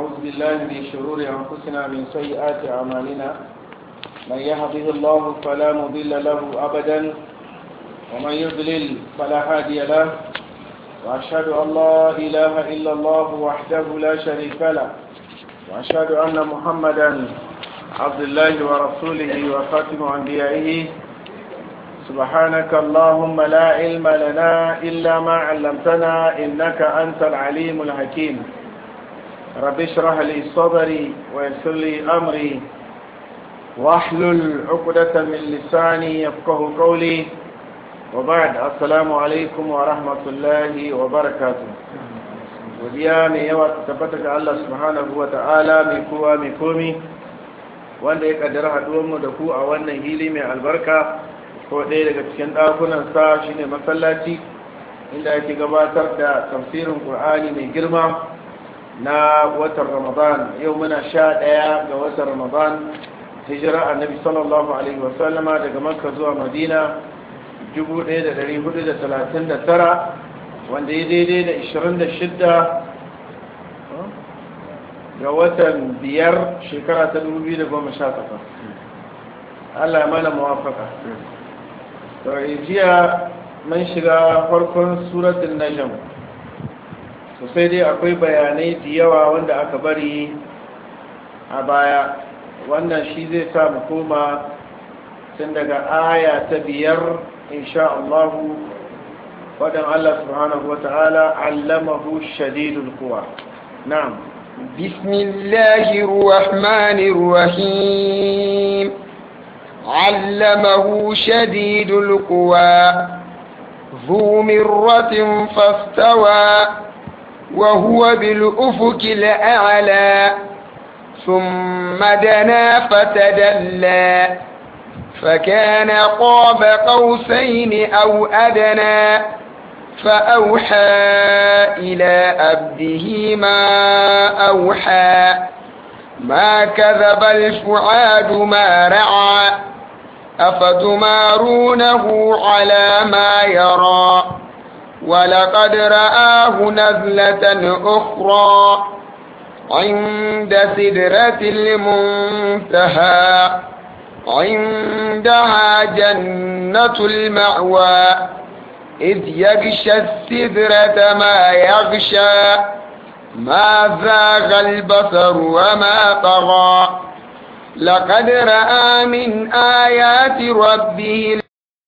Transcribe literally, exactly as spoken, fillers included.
ونعوذ بالله من شرور أنفسنا من سيئات أعمالنا من يهده الله فلا مضل له أبدا ومن يضلل فلا هادي له وأشهد أن لا إله إلا الله وحده لا شريك له وأشهد أن محمدا عبد الله ورسوله وخاتم أنبيائه سبحانك اللهم لا علم لنا إلا ما علمتنا إنك أنت العليم الحكيم رب اشرح لي صدري ويسر لي أمري واحلل عقدة من لساني يفقه قولي وبعد السلام عليكم ورحمة الله وبركاته وديا mai yawa tabbata ga Allah subhanahu wa ta'ala mai kowa mai komi wanda ya kaddara haduwanmu da ku a wannan hili mai albarka ko ɗaya daga cikin ɗakunan sa shine masallaci inda yake gabatar da tafsirin Qur'ani mai girma na watan Ramadan. Yau muna sha ɗaya ga watan Ramadan hijira annabi sallallahu alaihi wa sallama daga Makka zuwa Madina dubu ɗaya da ɗari hudu da talatin da tara wanda ya daidai da ishirin da shidda ga watan biyar shekara ta dubu biyu da goma sha takwas. Allah ya mana muwafaka. To jiya mun shiga farkon suratul najm, to sai dai akwai bayanai da yawa wanda aka bari a baya, wannan shi zai sa mu koma tun daga aya ta biyar insha Allah. wadan Allah subhanahu wata'ala allamahu shadidul quwa. Na'am. Bismillahir rahmanir rahim. علمه شديد القوى ذو مرة فاستوى وهو بالأفق الأعلى ثم دنا فتدلى فكان قاب قوسين أو أدنى فأوحى إلى عبده ما أوحى ما كذب الفؤاد ما رعى أفتمارونه على ما يرى ولقد رآه نزلة أخرى عند سدرة المنتهى عندها جنة المأوى إذ يغشى السدرة ما يغشى ما زاغ البصر وما طغى لقد رأى من آيات ربه